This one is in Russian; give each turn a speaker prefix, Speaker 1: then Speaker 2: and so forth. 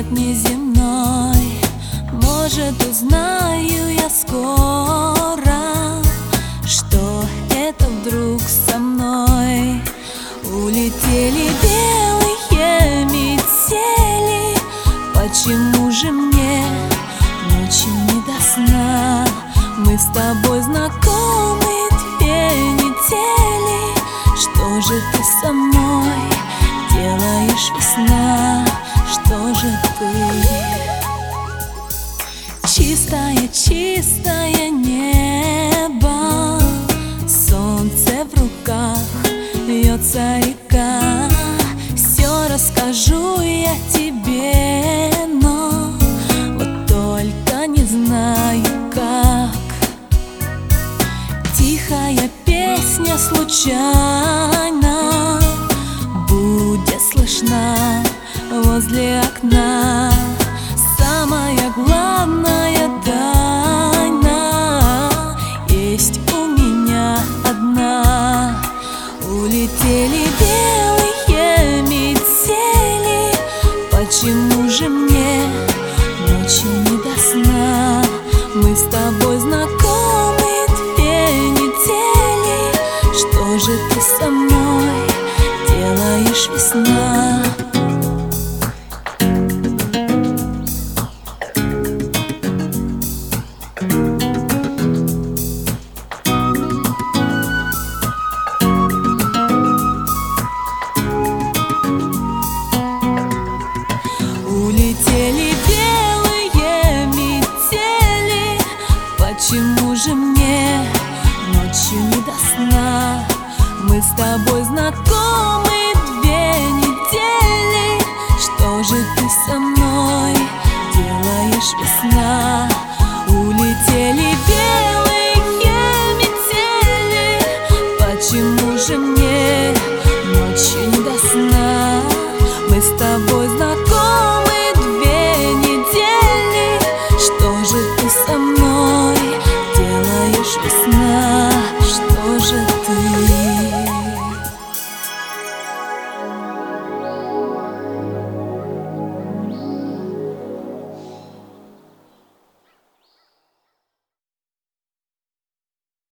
Speaker 1: свет неземной. Может, узнаю я скоро, что это вдруг со мной. Улетели белые метели, почему же мне ночью не до сна? Мы с тобой знакомы 2 недели. Что же ты со мной делаешь, весна? Что же ты? Чистое, чистое небо, солнце в руках, льется река. Все расскажу я тебе, но вот только не знаю как. Тихая песня случайно будет слышна возле окна. Самая главная тайна есть у меня одна. Улетели белые метели, почему же мне ночью не до сна? Мы с тобой знакомы 2 недели. Что же ты со мной делаешь, весна? Улетели белые метели, почему же мне ночью не до сна? Мы с тобой знакомы 2 недели. Что же ты со мной делаешь, весна?